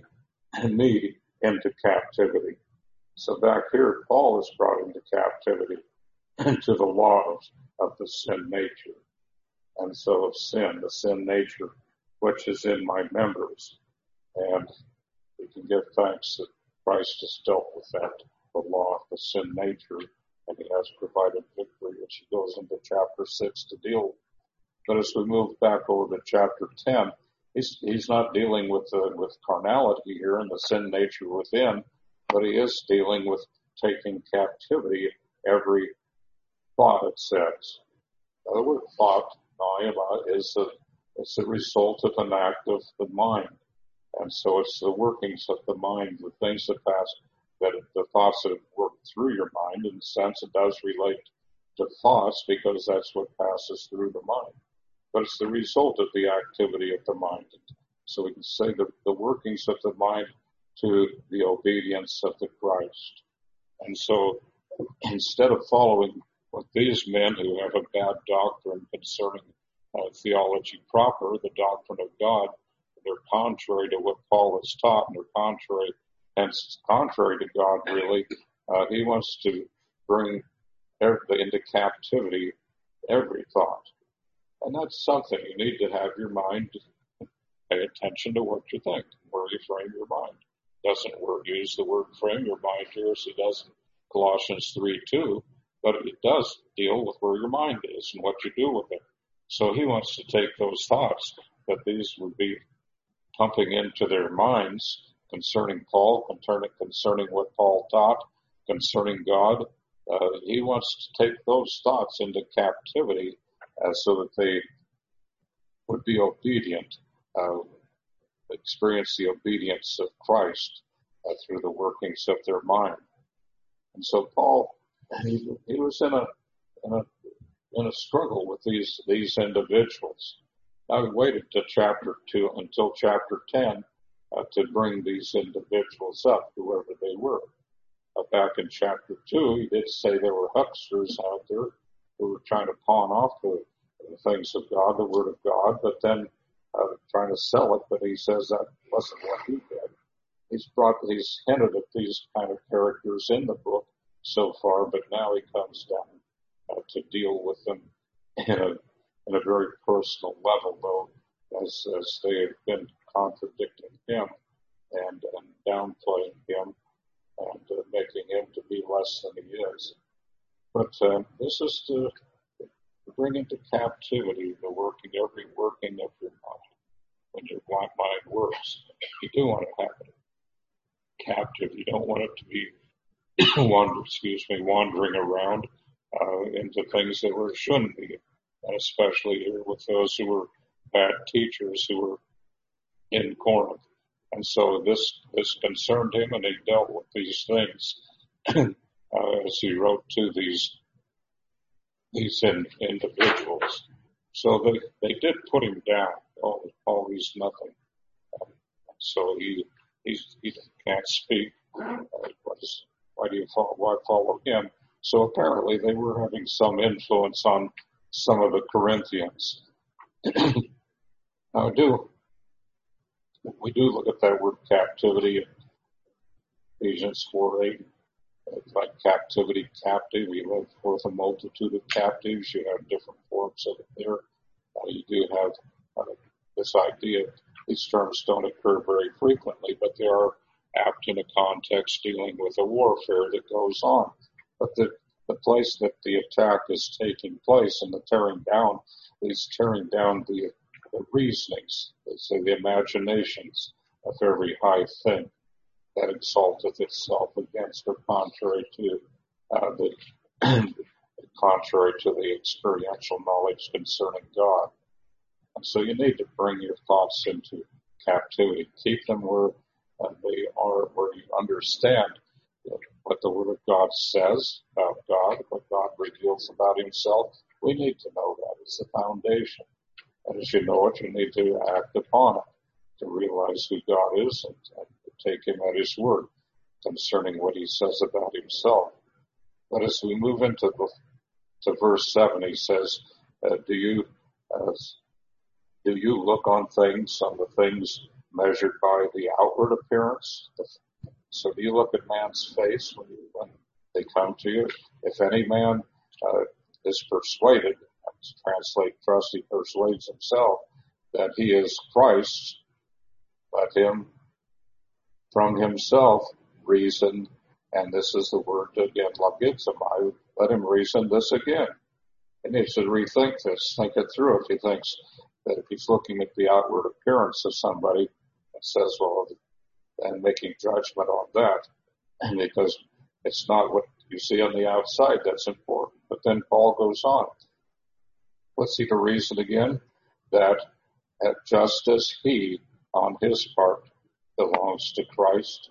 me into captivity. So back here, Paul is brought into captivity into the law of, of the sin nature. And so of sin, the sin nature, which is in my members. And we can give thanks that Christ has dealt with that, the law of the sin nature, and he has provided victory, which he goes into chapter six to deal with. But as we move back over to chapter ten, he's, he's not dealing with the, with carnality here and the sin nature within, but he is dealing with taking captivity every thought, it says. The word thought, is a, it's a result of an act of the mind. And so it's the workings of the mind, the things that pass, that the thoughts that work through your mind. In a sense, it does relate to thoughts because that's what passes through the mind. But it's the result of the activity of the mind. So we can say the, the workings of the mind to the obedience of the Christ. And so instead of following what these men who have a bad doctrine concerning uh, theology proper, the doctrine of God, they're contrary to what Paul has taught, and they're contrary, hence contrary to God, really. Uh, he wants to bring every, into captivity every thought. And that's something you need to have your mind pay attention to what you think, where you frame your mind. Doesn't word, use the word frame your mind here as he does in Colossians three two, but it does deal with where your mind is and what you do with it. So he wants to take those thoughts that these would be pumping into their minds concerning Paul, concerning, concerning what Paul taught, concerning God. Uh, he wants to take those thoughts into captivity uh, so that they would be obedient, uh, experience the obedience of Christ uh, through the workings of their mind. And so Paul, he, he was in a, in a in a struggle with these these individuals. I waited to chapter two until chapter ten uh, to bring these individuals up, whoever they were. Uh, back in chapter two, he did say there were hucksters out there who were trying to pawn off the, the things of God, the Word of God, but then uh, trying to sell it. But he says that wasn't what he did. He's brought, he's hinted at these kind of characters in the book so far, but now he comes down uh, to deal with them in a in a very personal level, though, as as they have been contradicting him and, and downplaying him and uh, making him to be less than he is. But uh, this is to bring into captivity the working, every working of your mind. When your mind works, you do want to have it captive. You don't want it to be wander, excuse me, wandering around uh, into things that were shouldn't be, and especially here with those who were bad teachers who were in Corinth. And so this this concerned him, and he dealt with these things uh, as he wrote to these these in, individuals. So they, they did put him down. Oh, Paul, he's nothing. Um, so he he's, he can't speak. Uh, what is, why do you follow, why follow him? So apparently they were having some influence on some of the Corinthians. Now, I do, we do look at that word captivity in Ephesians four eight. It's like captivity, captive. You live with a multitude of captives. You have different forms of it there. Uh, you do have uh, this idea. These terms don't occur very frequently, but they are apt in a context dealing with a warfare that goes on. But the, the place that the attack is taking place and the tearing down is tearing down the, the reasonings, let's say the imaginations of every high thing that exalteth itself against or contrary to uh, the contrary to the experiential knowledge concerning God. And so you need to bring your thoughts into captivity. Keep them where uh, they are, where you understand what the Word of God says about God, what God reveals about Himself. We need to know that. It's the foundation. And as you know it, you need to act upon it to realize who God is and, and take Him at His word concerning what He says about Himself. But as we move into the, to verse seven, he says, uh, do you uh, do you look on things, on the things measured by the outward appearance? So do you look at man's face when, you, when they come to you? If any man uh, is persuaded, translate trust, he persuades himself that he is Christ, let him from himself reason, and this is the word again, logizomai, let him reason this again. He needs to rethink this, think it through. If he thinks that if he's looking at the outward appearance of somebody and says, well, and making judgment on that, because it's not what you see on the outside that's important. But then Paul goes on. What's he to reason again? That just as he, on his part, belongs to Christ,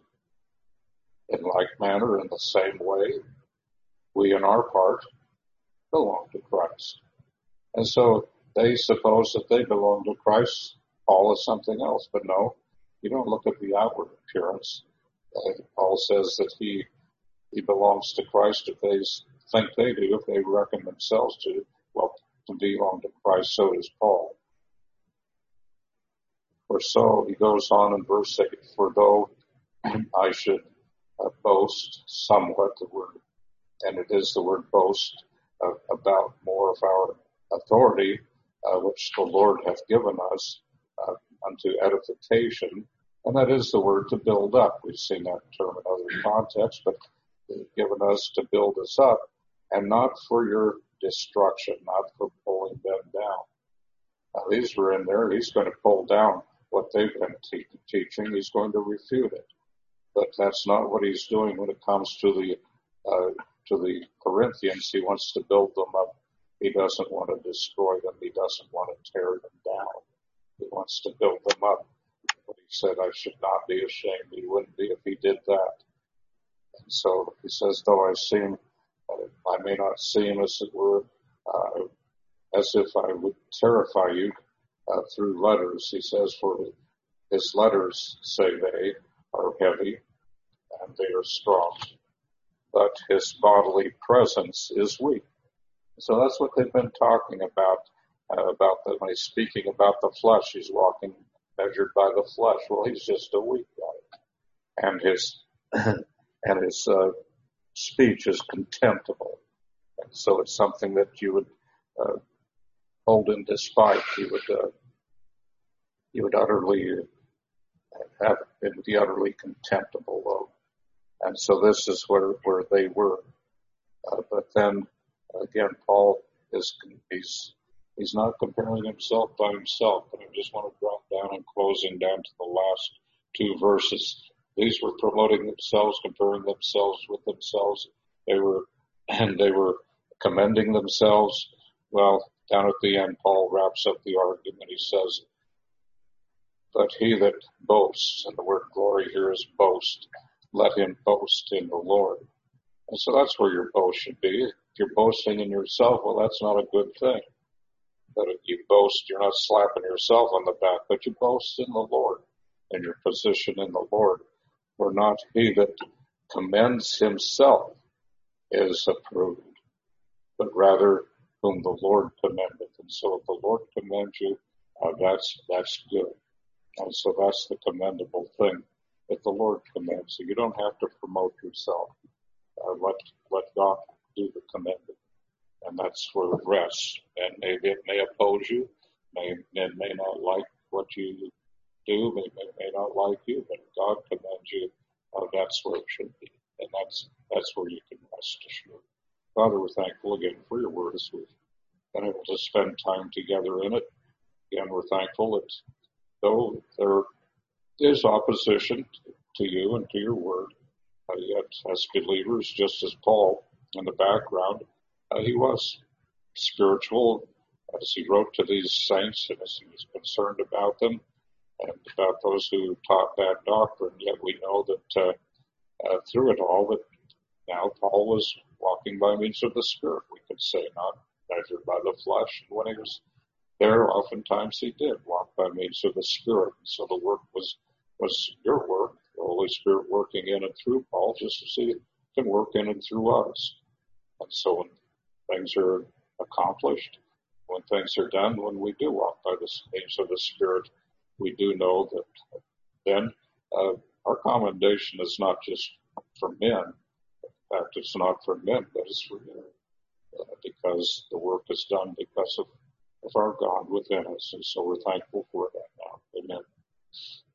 in like manner, in the same way, we in our part belong to Christ. And so they suppose that they belong to Christ. Paul is something else, but no, you don't look at the outward appearance. Uh, Paul says that he he belongs to Christ if they think they do, if they reckon themselves to, well, to belong to Christ, so does Paul. For so, he goes on in verse eight, for though I should uh, boast somewhat, the word, and it is the word boast, uh, about more of our authority, uh, which the Lord hath given us uh, unto edification, and that is the word to build up. We've seen that term in other contexts, but it's given us to build us up, and not for your destruction, not for pulling them down. Now, these were in there. He's going to pull down what they've been te- teaching. He's going to refute it. But that's not what he's doing when it comes to the uh, to the Corinthians. He wants to build them up. He doesn't want to destroy them. He doesn't want to tear them down. He wants to build them up. But he said, I should not be ashamed. He wouldn't be if he did that. And so he says, though I seem, uh, I may not seem as it were, uh, as if I would terrify you uh, through letters. He says, for his letters, say they, are heavy and they are strong, but his bodily presence is weak. So that's what they've been talking about, uh, about the, when he's speaking about the flesh. He's walking measured by the flesh. Well, he's just a weak guy. And his, and his, uh, speech is contemptible. And so it's something that you would, uh, hold in despite. You would, uh, you would utterly have, it would be utterly contemptible of. And so this is where, where they were. Uh, but then, again, Paul is, he's, he's not comparing himself by himself, but I just want to drop down in closing down to the last two verses. These were promoting themselves, comparing themselves with themselves. They were, and they were commending themselves. Well, down at the end, Paul wraps up the argument. He says, but he that boasts, and the word glory here is boast, let him boast in the Lord. And so that's where your boast should be. If you're boasting in yourself, well, that's not a good thing. That if you boast, you're not slapping yourself on the back, but you boast in the Lord and your position in the Lord. For not he that commends himself is approved, but rather whom the Lord commendeth. And so if the Lord commends you, uh, that's that's good. And so that's the commendable thing, that the Lord commends you. You don't have to promote yourself. Uh, let let God do the commending. And that's where it rests. And maybe it may oppose you, may it may not like what you do, may may, may not like you, but if God commends you, uh, that's where it should be. And that's that's where you can rest assured. Father, we're thankful again for your word as we've been able to spend time together in it. Again, we're thankful that though there is opposition to you and to your word, uh, yet as believers, just as Paul in the background, uh, he was spiritual as he wrote to these saints and as he was concerned about them and about those who taught bad doctrine. Yet we know that uh, uh, through it all, that now Paul was walking by means of the Spirit, we could say, not measured by the flesh. And when he was there, oftentimes he did walk by means of the Spirit. And so the work was was your work, the Holy Spirit working in and through Paul, just as he can work in and through us. And so when things are accomplished, when things are done, when we do walk by the means of the Spirit, we do know that then uh, our commendation is not just for men. In fact, it's not for men, but it's for you, uh, because the work is done because of, of our God within us. And so we're thankful for that now. Amen.